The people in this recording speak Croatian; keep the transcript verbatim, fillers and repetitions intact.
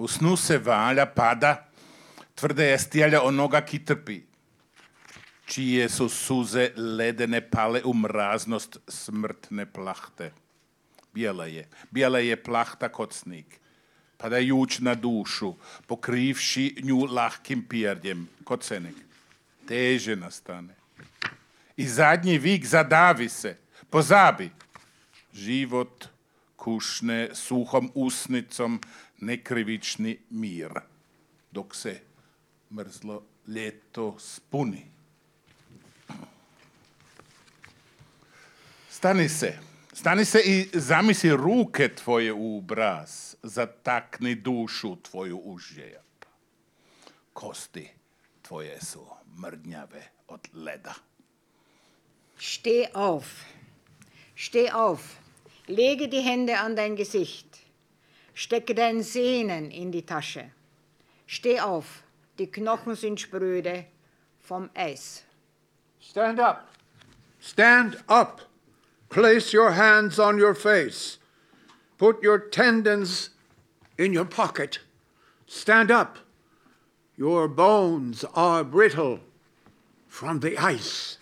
U snu se valja, pada, tvrde je stjelja onoga ki trpi, čije su suze ledene pale u mraznost smrtne plahte. Bijela je, bijela je plahta kocnik, padajuć na dušu, pokrivši nju lahkim pirdjem, kocenik. Teže nastane. I zadnji vik zadavi se, pozabi. Život kušne suhom usnicom nekrivični mir, dok se mrzlo ljeto spuni. Stani se, stani se i zamisli ruke tvoje u obraz, zatakni dušu tvoju u žep. Kosti tvoje su mrdnjave od leda. Steh auf, steh auf, lege die Hände an dein Gesicht, stecke deine Sehnen in die Tasche. Steh auf, die Knochen sind spröde vom Eis. Stand up, stand up. Place your hands on your face. Put your tendons in your pocket. Stand up. Your bones are brittle from the ice.